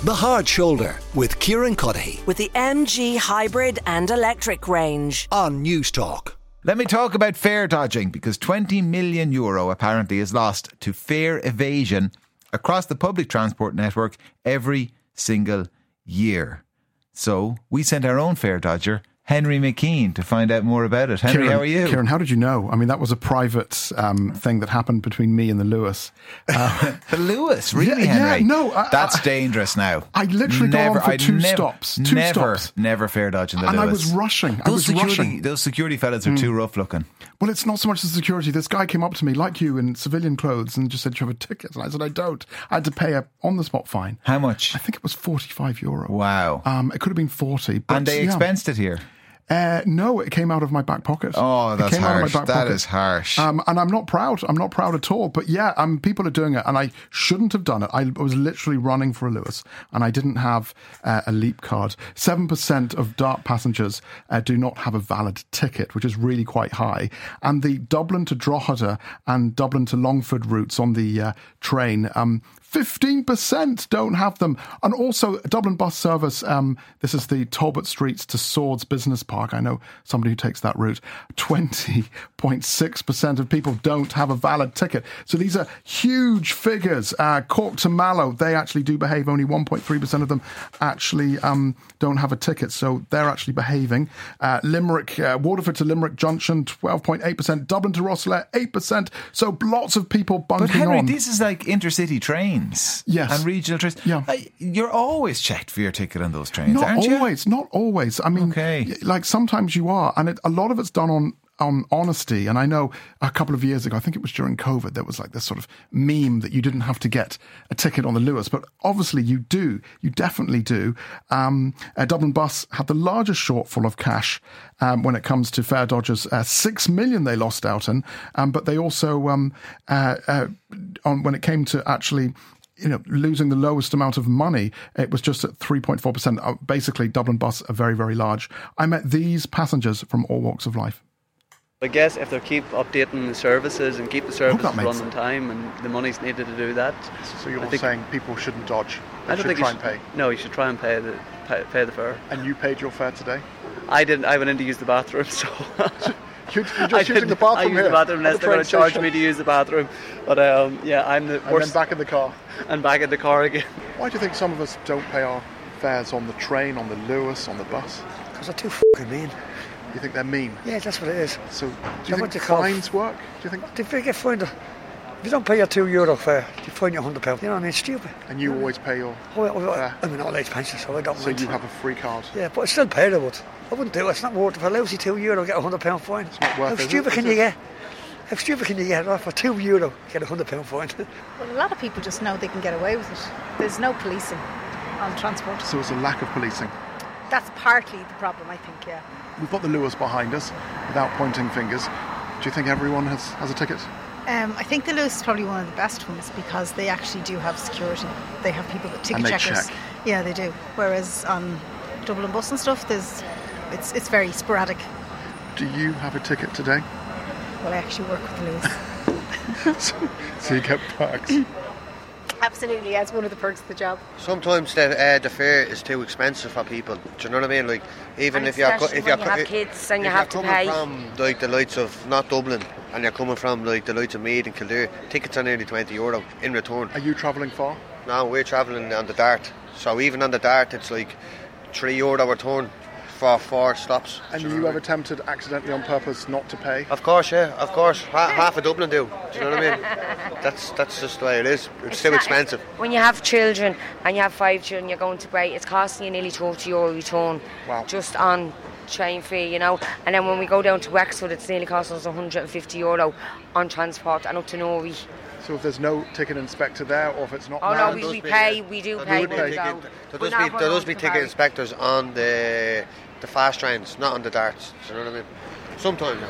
The Hard Shoulder with Kieran Cuddihy with the MG hybrid and electric range on News Talk. Let me talk about fare dodging, because €20 million apparently is lost to fare evasion across the public transport network every single year. So we sent our own fare dodger, Henry McKean, to find out more about it. Henry, Kieran, how are you? Kieran, how did you know? I mean, that was a private thing that happened between me and the Lewis. The Lewis? Really, Henry? Yeah, no. That's dangerous now. I literally got on for two stops. Never fare dodging the and Lewis. I was rushing. Those security fellas are too rough looking. Well, it's not so much the security. This guy came up to me, like you, in civilian clothes and just said, "Do you have a ticket?" And I said, "I don't." I had to pay a on-the-spot fine. How much? I think it was €45. Wow. It could have been 40. But and they expensed it here? No, it came out of my back pocket. Oh, that's harsh. That is harsh. And I'm not proud. I'm not proud at all. But yeah, people are doing it, and I shouldn't have done it. I was literally running for a Lewis, and I didn't have a Leap card. 7% of DART passengers do not have a valid ticket, which is really quite high. And the Dublin to Drogheda and Dublin to Longford routes on the train, 15% don't have them. And also Dublin bus service, this is the Talbot Streets to Swords Business Park. I know somebody who takes that route. 20.6% of people don't have a valid ticket. So these are huge figures. Cork to Mallow, they actually do behave. Only 1.3% of them actually don't have a ticket. So they're actually behaving. Limerick, Waterford to Limerick Junction, 12.8%. Dublin to Rosslare, 8%. So lots of people bunking on. But Henry, this is like intercity trains. Yes. And regional trains. Yeah. You're always checked for your ticket on those trains, aren't you? Not always. I mean, like sometimes you are. And a lot of it's done on honesty. And I know a couple of years ago, I think it was during COVID, there was like this sort of meme that you didn't have to get a ticket on the Lewis, but obviously you do. You definitely do. Dublin Bus had the largest shortfall of cash when it comes to fare dodgers. 6 million they lost out in, but they also, when it came to actually losing the lowest amount of money, it was just at 3.4%. Basically, Dublin Bus are very, very large. I met these passengers from all walks of life. I guess if they keep updating the services and keep the services running on time, and the money's needed to do that. So you're saying people shouldn't dodge? I don't think try and pay? No, you should try and pay the fare. And you paid your fare today? I didn't. I went in to use the bathroom, so... You're just using the bathroom. I use the bathroom unless they're going to charge me to use the bathroom. But yeah, I'm the worst. And then back in the car. And back in the car again. Why do you think some of us don't pay our fares on the train, on the Lewis, on the bus? Because they're too fucking mean. You think they're mean? Yeah, that's what it is. So do you think fines work? Do you think? If you get fined, if you don't pay your €2 fare, you fine you £100. You know what I mean? Stupid. And you always pay your fare? I'm an old-age pension, so I don't mind. So you have a free card? Yeah, but I still pay it. I wouldn't do it. It's not worth it. For a lousy €2, get a £100 fine. It's not worth it. How stupid can you get? How stupid can you get? For €2, get a £100 fine. Well, a lot of people just know they can get away with it. There's no policing on transport. So it's a lack of policing? That's partly the problem, I think, yeah. We've got the Lewis behind us, without pointing fingers. Do you think everyone has a ticket? I think the Lewis is probably one of the best ones because they actually do have security. They have people with ticket checkers. Check. Yeah, they do. Whereas on Dublin Bus and stuff, it's very sporadic. Do you have a ticket today? Well, I actually work with the Lewis. so you get perks? Absolutely, that's one of the perks of the job. Sometimes the fare is too expensive for people. Do you know what I mean? Like, even if you have kids and you have to pay. From like the likes of not Dublin, and you're coming from like the likes of Meath and Kildare, tickets are nearly €20 in return. Are you travelling far? No, we're travelling on the Dart. So even on the Dart, it's like €3 return for 4 stops. And you ever tempted accidentally on purpose not to pay? Of course, yeah, of course. Half of Dublin do. Do you know what I mean? That's just the way it is. It's too expensive. When you have children and you have 5 children, you're going to Bray, it's costing you nearly €30 return. Wow. Just on train fee, And then when we go down to Wexford, it's nearly costing us €150 on transport and up to Norwich. So if there's no ticket inspector there, or if it's not... Oh no, we do pay when we go. There does be ticket inspectors on the fast trains, not on the Darts. Do you know what I mean? Sometimes.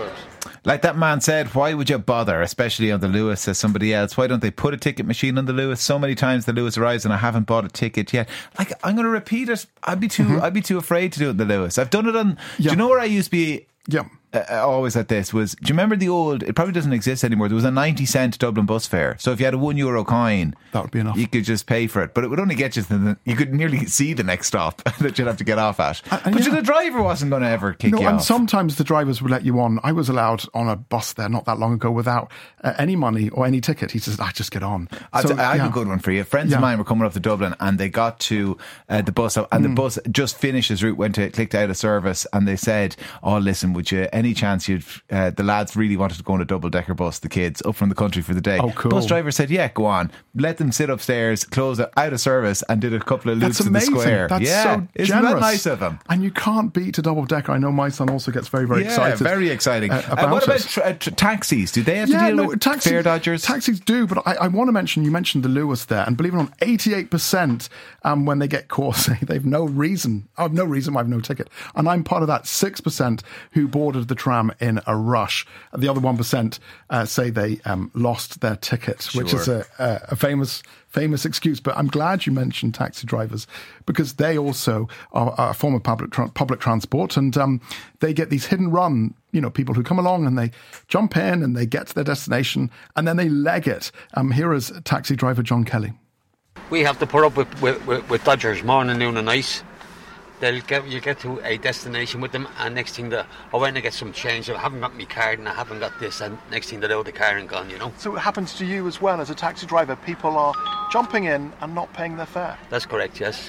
Like that man said, why would you bother, especially on the Lewis, says somebody else? Why don't they put a ticket machine on the Lewis? So many times the Lewis arrives and I haven't bought a ticket yet. Like, I'm going to repeat it. I'd be too afraid to do it on the Lewis. I've done it on... Yeah. Do you know where I used to be... Yeah. always at this was, do you remember the old, it probably doesn't exist anymore, there was a 90-cent Dublin bus fare. So if you had a €1 coin, that would be enough. You could just pay for it. But it would only get you to you could nearly see the next stop that you'd have to get off at. But the driver wasn't going to ever kick you off. And sometimes the drivers would let you on. I was allowed on a bus there not that long ago without any money or any ticket. He says, I just get on. I have a good one for you. Friends of mine were coming up to Dublin and they got to the bus and the bus just finished his route, clicked out of service, and they said, oh, listen, would you, any chance the lads really wanted to go on a double-decker bus, the kids, up from the country for the day. Oh, cool. Bus driver said, yeah, go on. Let them sit upstairs, close it, out of service, and did a couple of loops in the square. That's so generous. Isn't that nice of him? And you can't beat a double-decker. I know my son also gets very, very excited. Very exciting. What about taxis? Do they have to deal with fare dodgers? Taxis do, but I want to mention, you mentioned the Lewis there, and believe it or not, 88% when they get caught say they've no reason, I have no ticket. And I'm part of that 6% who boarded the tram in a rush. The other 1% say they lost their ticket, which is a famous excuse. But I'm glad you mentioned taxi drivers because they also are a form of public transport, and they get these hidden run, people who come along and they jump in and they get to their destination and then they leg it. Here is taxi driver John Kelly. We have to put up with dodgers morning, noon and night. You get to a destination with them, and next thing I went to get some change. I haven't got my card and I haven't got this, and next thing they're out of the car and gone, So it happens to you as well as a taxi driver. People are jumping in and not paying their fare. That's correct, yes.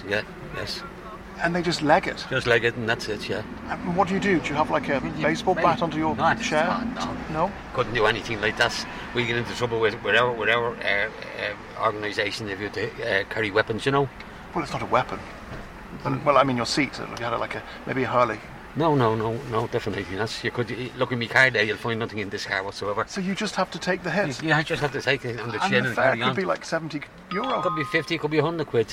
And they just leg it? Just leg it and that's it, yeah. And what do you do? Do you have like a baseball bat under your chair? No? Couldn't do anything like that. We get into trouble with our organisation if you carry weapons, Well, it's not a weapon. Well, I mean your seat. You had maybe a Hurley. No, definitely not. You could look in my car there, you'll find nothing in this car whatsoever. So you just have to take the hit? Yeah, I just have to take it on the chin and carry on. It could be like €70. Could be 50, could be 100 quid,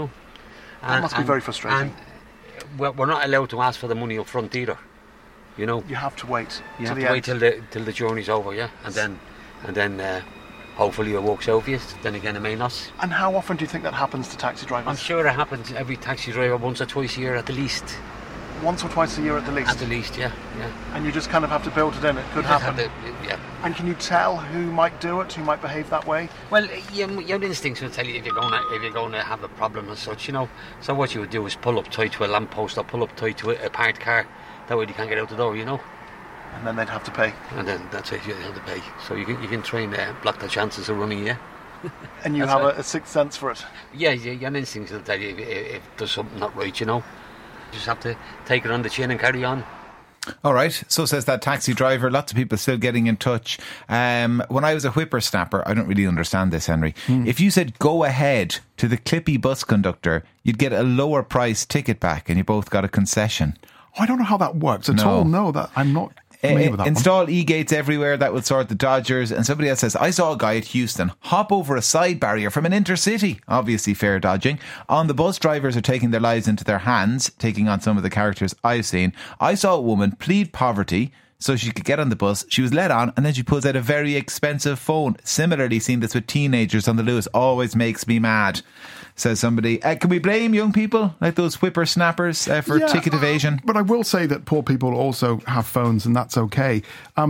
That must be very frustrating. And we're not allowed to ask for the money up front either, You have to wait. You have to wait till the journey's over, yeah, and then hopefully it works out for you. Then again, it may not. And how often do you think that happens to taxi drivers? I'm sure it happens to every taxi driver once or twice a year at the least. Once or twice a year at the least? At the least, yeah. And you just kind of have to build it in. It could happen. Yeah. And can you tell who might do it, who might behave that way? Well, your instincts will tell you if you're going to have a problem as such, So what you would do is pull up tight to a lamppost or pull up tight to a parked car. That way you can't get out the door, And then they'd have to pay. And then that's it, you'd have to pay. So you can try and block the chances of running, yeah. And you have a sixth sense for it? Yeah, your instincts will tell you if there's something not right, You just have to take it on the chin and carry on. All right, so says that taxi driver. Lots of people still getting in touch. When I was a whippersnapper, I don't really understand this, Henry. If you said go ahead to the Clippy bus conductor, you'd get a lower price ticket back and you both got a concession. Oh, I don't know how that works at all. No, that I'm not. Install e-gates everywhere. That would sort the dodgers. And somebody else says, I saw a guy at Houston hop over a side barrier from an intercity, obviously fare dodging. On the bus, drivers are taking their lives into their hands, taking on some of the characters I've seen. I saw a woman plead poverty so she could get on the bus. She was let on and then she pulls out a very expensive phone. Similarly, seeing this with teenagers on the Lewis always makes me mad, says somebody. Can we blame young people like those whippersnappers for ticket evasion? But I will say that poor people also have phones and that's okay.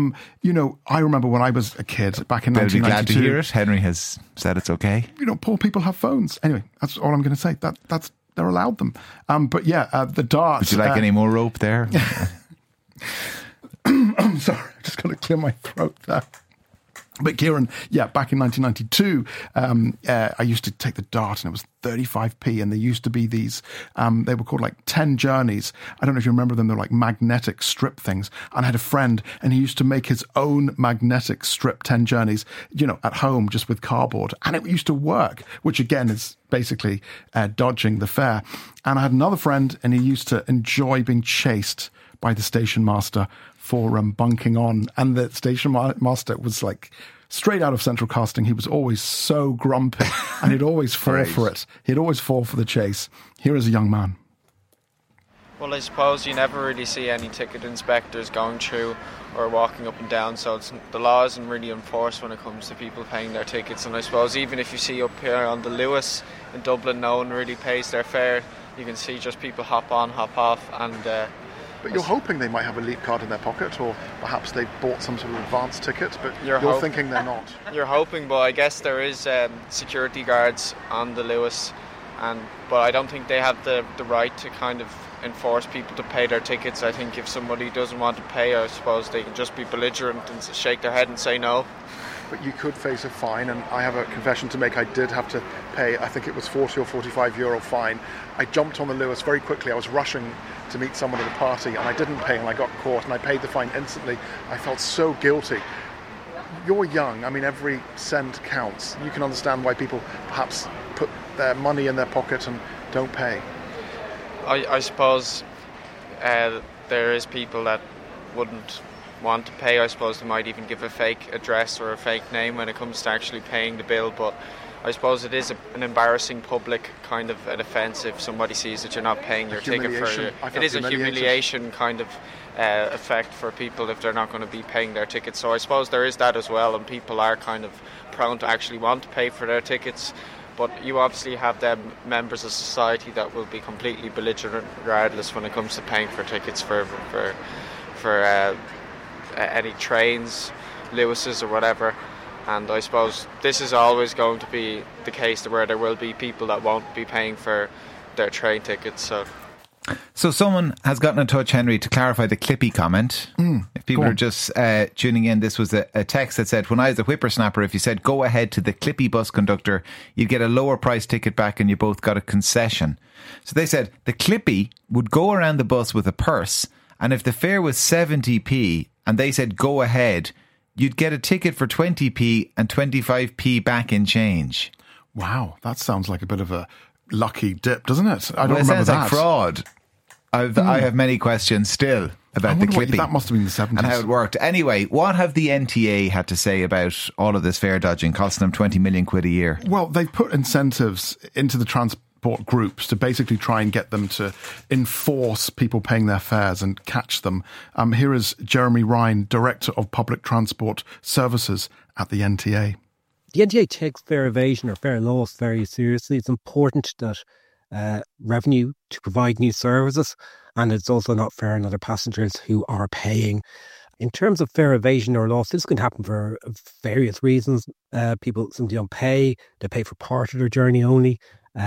I remember when I was a kid back in 1992. They'll be glad to hear it. Henry has said it's okay. Poor people have phones. Anyway, that's all I'm going to say. That's they're allowed them. But the Dart. Would you like any more rope there? I'm sorry, I just got to clear my throat there. But Kieran, back in 1992, I used to take the Dart and it was 35p, and there used to be these, they were called like 10 journeys. I don't know if you remember them. They're like magnetic strip things. And I had a friend and he used to make his own magnetic strip 10 journeys, at home just with cardboard. And it used to work, which again is basically dodging the fare. And I had another friend and he used to enjoy being chased by the station master for bunking on, and the station master was like straight out of Central Casting. He was always so grumpy and he'd always fall for it. He'd always fall for the chase. Here is a young man. Well, I suppose you never really see any ticket inspectors going through or walking up and down, so the law isn't really enforced when it comes to people paying their tickets. And I suppose even if you see up here on the Lewis in Dublin, no one really pays their fare. You can see just people hop on, hop off, and But you're hoping they might have a Leap card in their pocket, or perhaps they bought some sort of advance ticket, but you're thinking they're not. You're hoping, but I guess there is security guards on the Luas, but I don't think they have the right to kind of enforce people to pay their tickets. I think if somebody doesn't want to pay, I suppose they can just be belligerent and shake their head and say no. But you could face a fine, and I have a confession to make. I did have to pay, I think it was 40 or 45 euro fine. I jumped on the Luas very quickly. I was rushing to meet someone at a party, and I didn't pay, and I got caught, and I paid the fine instantly. I felt so guilty. You're young. I mean, every cent counts. You can understand why people perhaps put their money in their pocket and don't pay. I suppose there is people that wouldn't want to pay. I suppose they might even give a fake address or a fake name when it comes to actually paying the bill, but I suppose it is an embarrassing public kind of an offence if somebody sees that you're not paying your ticket for it. It is a humiliation kind of effect for people if they're not going to be paying their tickets. So I suppose there is that as well, and people are kind of prone to actually want to pay for their tickets. But you obviously have them members of society that will be completely belligerent regardless when it comes to paying for tickets for any trains, Lewis's or whatever. And I suppose this is always going to be the case where there will be people that won't be paying for their train tickets. So someone has gotten in touch, Henry, to clarify the Clippy comment. If people are just tuning in, this was a text that said, when I was a whippersnapper, if you said go ahead to the Clippy bus conductor, you'd get a lower price ticket back and you both got a concession. So they said the Clippy would go around the bus with a purse, and if the fare was 70p and they said go ahead, you'd get a ticket for 20p and 25p back in change. Wow, that sounds like a bit of a lucky dip, doesn't it? I don't remember that. It sounds like fraud. I have many questions still about the Clippy. That must have been the 70s. And how it worked. Anyway, what have the NTA had to say about all of this fare dodging costing them 20 million quid a year? Well, they've put incentives into the transport groups to basically try and get them to enforce people paying their fares and catch them. Here is Jeremy Ryan, Director of Public Transport Services at the NTA. The NTA takes fare evasion or fare loss very seriously. It's important that revenue to provide new services, and it's also not fair on other passengers who are paying. In terms of fare evasion or loss, this can happen for various reasons. People simply don't pay, they pay for part of their journey only,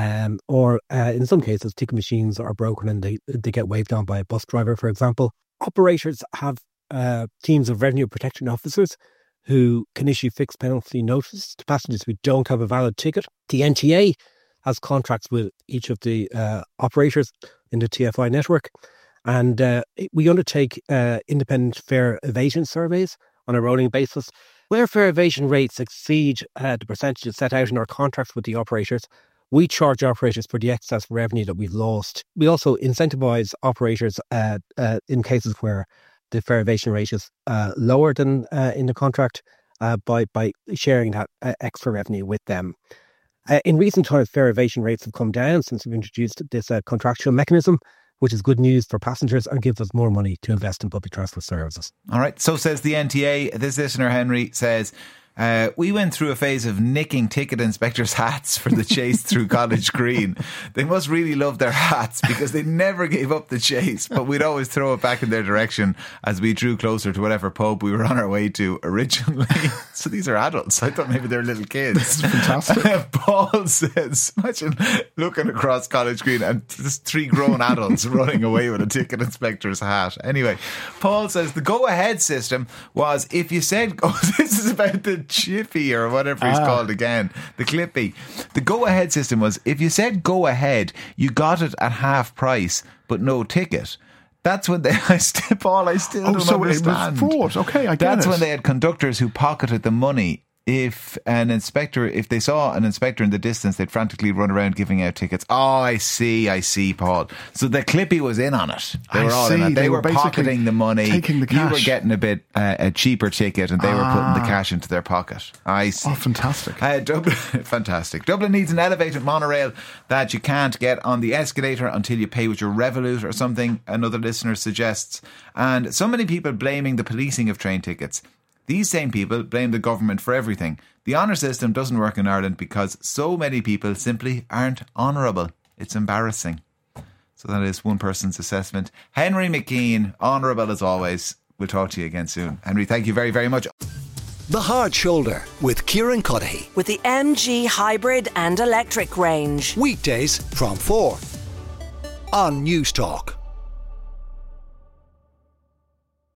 or in some cases ticket machines are broken and they get waved on by a bus driver, for example. Operators have teams of revenue protection officers who can issue fixed penalty notice to passengers who don't have a valid ticket. The NTA has contracts with each of the operators in the TFI network, and we undertake independent fare evasion surveys on a rolling basis. Where fare evasion rates exceed the percentages set out in our contracts with the operators, we charge operators for the excess revenue that we've lost. We also incentivise operators in cases where the fare evasion rate is lower than in the contract by sharing that extra revenue with them. In recent times, fare evasion rates have come down since we've introduced this contractual mechanism, which is good news for passengers and gives us more money to invest in public transport services. All right, so says the NTA. This listener, Henry, says, we went through a phase of nicking ticket inspectors' hats for the chase through College Green. They must really love their hats because they never gave up the chase, but we'd always throw it back in their direction as we drew closer to whatever pub we were on our way to originally. So these are adults. I thought maybe they were little kids. That's fantastic. Paul says, imagine looking across College Green and just three grown adults running away with a ticket inspector's hat. Anyway, Paul says the go-ahead system was if you said, this is about the Chippy or whatever he's called again, the Clippy. The go-ahead system was if you said go ahead, you got it at half price, but no ticket. That's when they, I still don't understand. It was fraud. Okay, I get That's it. when they had conductors who pocketed the money. If they saw an inspector in the distance, they'd frantically run around giving out tickets. Oh, I see, Paul. So the Clippy was in on it. They were all in on it. They were pocketing the money. Taking the cash. You were getting a cheaper ticket and they were putting the cash into their pocket. I see. Oh, fantastic. Dublin, fantastic. Dublin needs an elevated monorail that you can't get on the escalator until you pay with your Revolut or something, another listener suggests. And so many people blaming the policing of train tickets. These same people blame the government for everything. The honour system doesn't work in Ireland because so many people simply aren't honourable. It's embarrassing. So that is one person's assessment. Henry McKean, honourable as always. We'll talk to you again soon. Henry, thank you very, very much. The Hard Shoulder with Kieran Cuddihy. With the MG hybrid and electric range. Weekdays from 4 on News Talk.